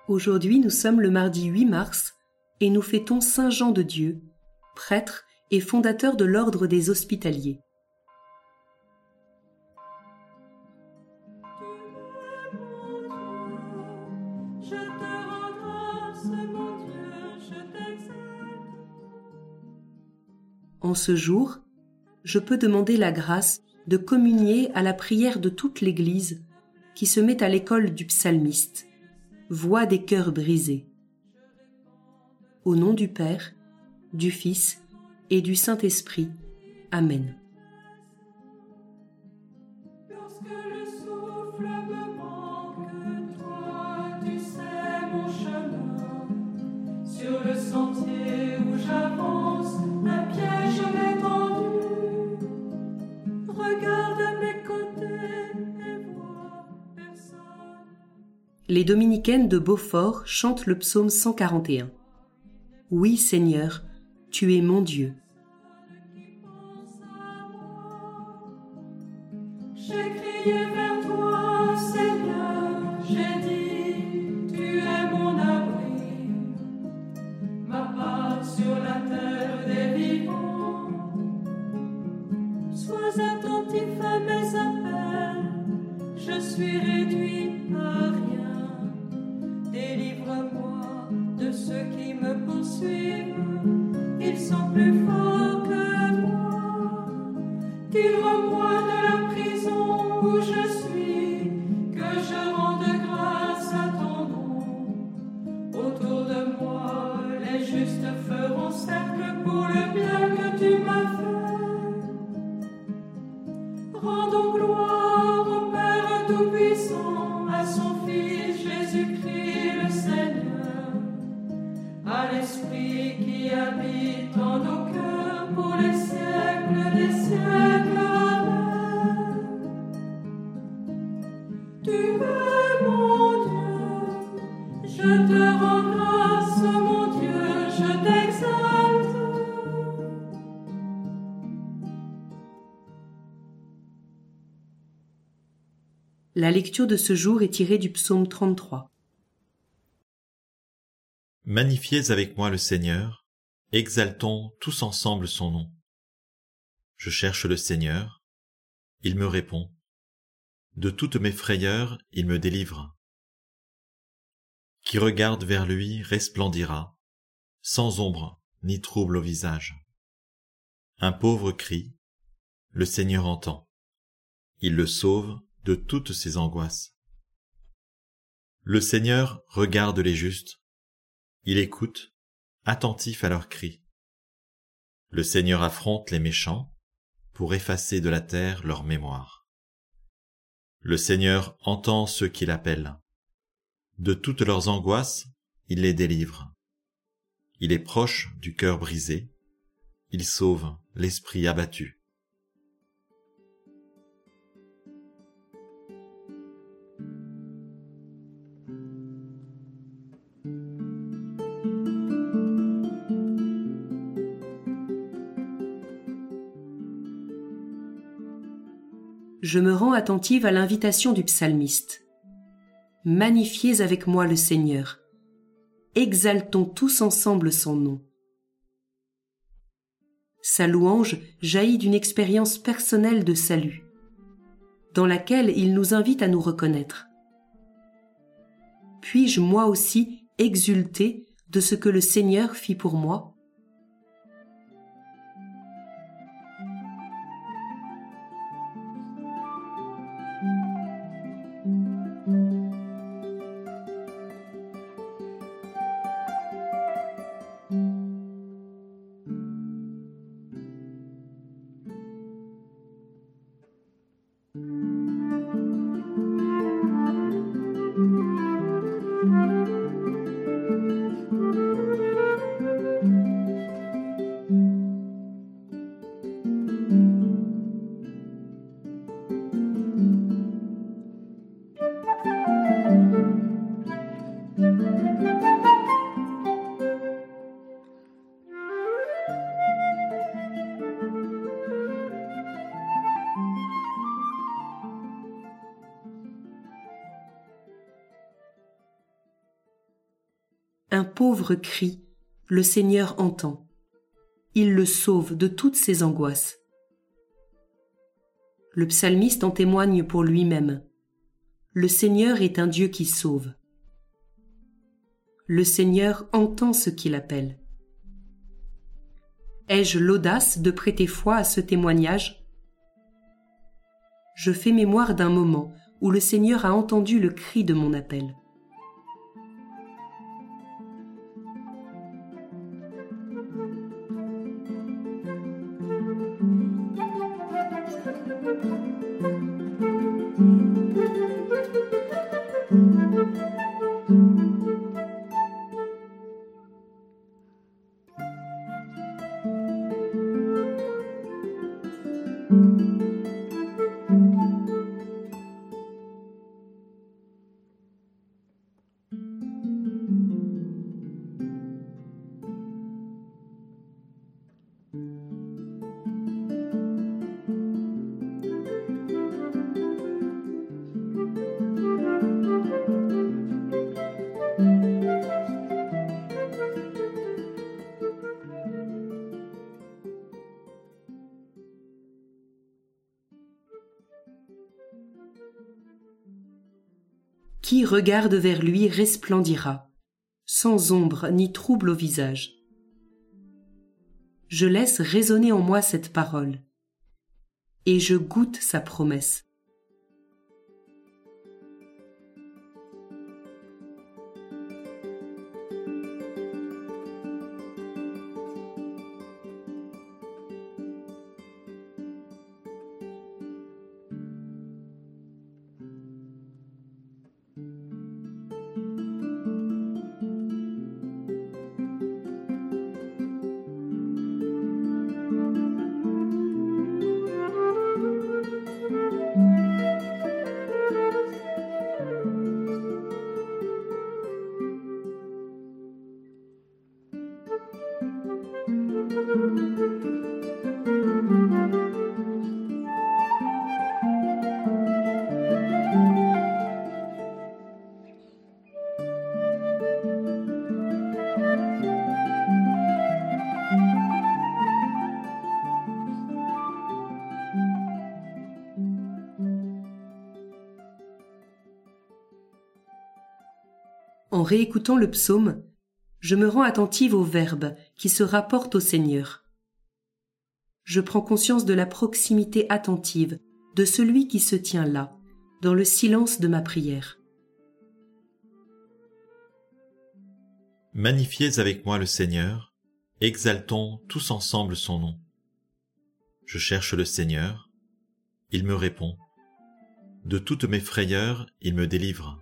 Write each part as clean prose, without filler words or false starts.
Aujourd'hui, nous sommes le mardi 8 mars et nous fêtons Saint Jean de Dieu, prêtre et fondateur de l'ordre des Hospitaliers. En ce jour, je peux demander la grâce de communier à la prière de toute l'Église qui se met à l'école du psalmiste, voix des cœurs brisés. Au nom du Père, du Fils et du Saint-Esprit. Amen. Lorsque le souffle me manque, toi, tu sais mon chemin. Sur le sentier où j'avance, un piège m'est tendu. Regarde à mes côtés et vois personne. Les dominicaines de Beaufort chantent le psaume 141. Oui, Seigneur, tu es mon Dieu. J'ai crié vers toi, Seigneur, j'ai dit, tu es mon abri, ma part sur la terre des vivants. Sois attentif à mes appels, je suis réduit à rien. Délivre-moi de ceux qui me poursuivent, ils sont plus forts que moi. Tire-moi de la prison où je suis, que je rende grâce à ton nom. Autour de moi, les justes feront cercle pour le bien que tu m'as fait. Rendons gloire au Père Tout-Puissant, à son Fils Jésus-Christ le Seigneur, à l'Esprit qui habite en nos cœurs pour les siècles des siècles. Amen. Tu es mon Dieu, je te rends grâce, mon Dieu, je t'exalte. La lecture de ce jour est tirée du psaume 33. Magnifiez avec moi le Seigneur, exaltons tous ensemble son nom. Je cherche le Seigneur, il me répond. De toutes mes frayeurs, il me délivre. Qui regarde vers lui resplendira, sans ombre ni trouble au visage. Un pauvre crie, le Seigneur entend. Il le sauve de toutes ses angoisses. Le Seigneur regarde les justes, il écoute, attentif à leurs cris. Le Seigneur affronte les méchants pour effacer de la terre leur mémoire. Le Seigneur entend ceux qui l'appellent. De toutes leurs angoisses, il les délivre. Il est proche du cœur brisé, il sauve l'esprit abattu. Je me rends attentive à l'invitation du psalmiste. Magnifiez avec moi le Seigneur. Exaltons tous ensemble son nom. Sa louange jaillit d'une expérience personnelle de salut, dans laquelle il nous invite à nous reconnaître. Puis-je moi aussi exulter de ce que le Seigneur fit pour moi ? Un pauvre cri, le Seigneur entend. Il le sauve de toutes ses angoisses. Le psalmiste en témoigne pour lui-même. Le Seigneur est un Dieu qui sauve. Le Seigneur entend ce qu'il appelle. Ai-je l'audace de prêter foi à ce témoignage ? Je fais mémoire d'un moment où le Seigneur a entendu le cri de mon appel. Qui regarde vers lui resplendira, sans ombre ni trouble au visage. Je laisse résonner en moi cette parole, et je goûte sa promesse. En réécoutant le psaume, je me rends attentive aux verbes qui se rapportent au Seigneur. Je prends conscience de la proximité attentive de celui qui se tient là, dans le silence de ma prière. Magnifiez avec moi le Seigneur, exaltons tous ensemble son nom. Je cherche le Seigneur, il me répond. De toutes mes frayeurs, il me délivre.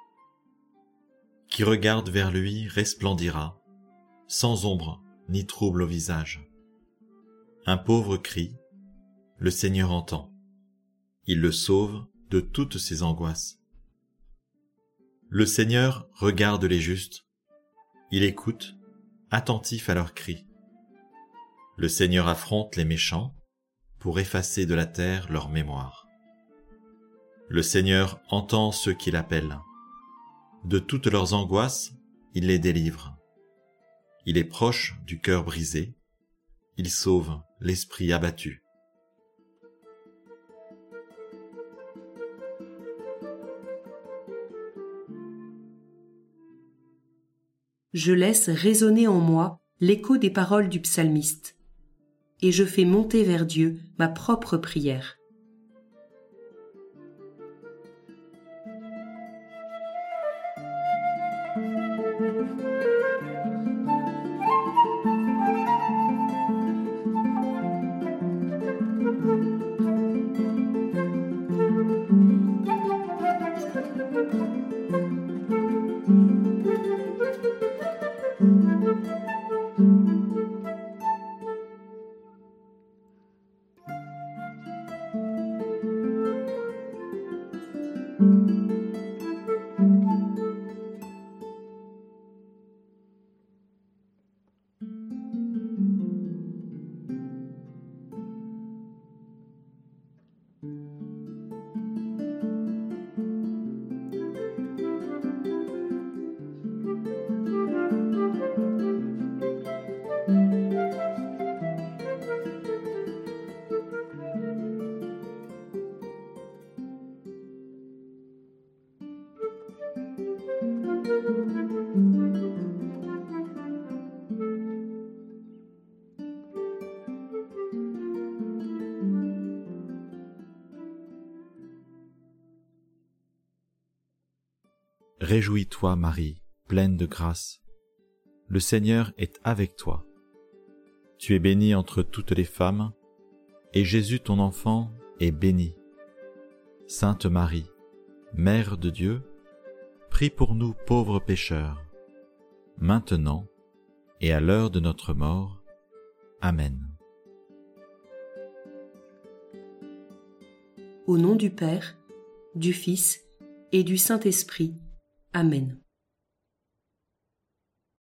Qui regarde vers lui resplendira, sans ombre ni trouble au visage. Un pauvre crie, le Seigneur entend. Il le sauve de toutes ses angoisses. Le Seigneur regarde les justes, il écoute, attentif à leurs cris. Le Seigneur affronte les méchants pour effacer de la terre leur mémoire. Le Seigneur entend ceux qui l'appellent. De toutes leurs angoisses, il les délivre. Il est proche du cœur brisé, il sauve l'esprit abattu. Je laisse résonner en moi l'écho des paroles du psalmiste, et je fais monter vers Dieu ma propre prière. Réjouis-toi, Marie, pleine de grâce. Le Seigneur est avec toi. Tu es bénie entre toutes les femmes, et Jésus ton enfant est béni. Sainte Marie, Mère de Dieu, prie pour nous pauvres pécheurs, maintenant et à l'heure de notre mort. Amen. Au nom du Père, du Fils et du Saint-Esprit. Amen.